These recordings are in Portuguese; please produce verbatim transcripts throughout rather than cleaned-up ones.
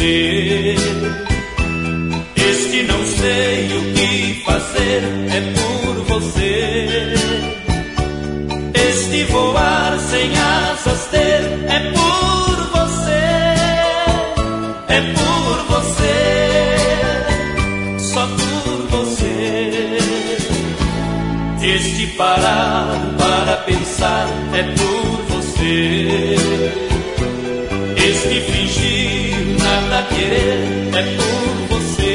você. Este não sei o que fazer, é por você. Este voar sem asas ter, é por você. É por você, só por você. Este parar para pensar, é por você. Este fingir, nada querer, é por você.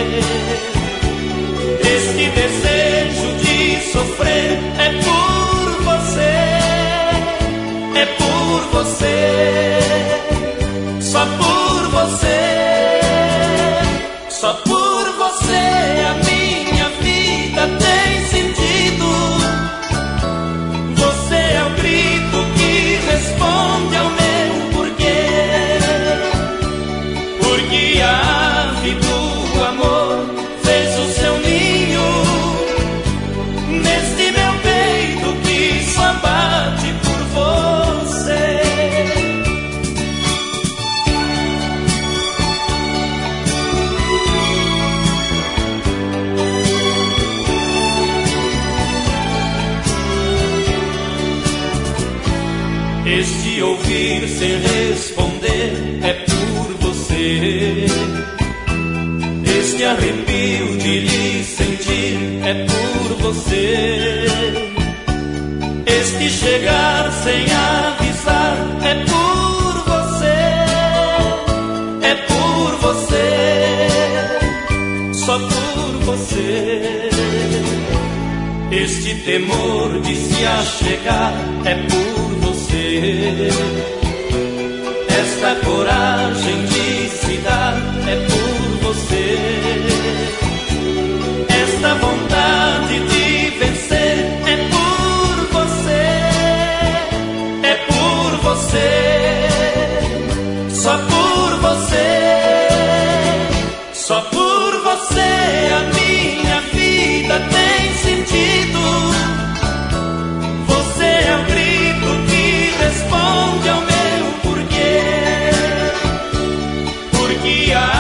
Este desejo de sofrer, é por você. É por você, só por você. Só por você a minha vida tem sentido. Você é o grito que responde ao meu porquê. Porque a ave do amor fez o seu ninho neste meu peito que só bate por você. Este ouvir sem responder, é por você. Este arrepio de lhe sentir, é por você. Este chegar sem avisar, é por você. É por você, só por você. Este temor de se achegar, é por você. Esta coragem de se dar, é por você. Esta vontade de vencer, é por você. É por você, só por você. Só por você a minha vida tem sentido. Você é o grito que responde ao meu porquê. Porque a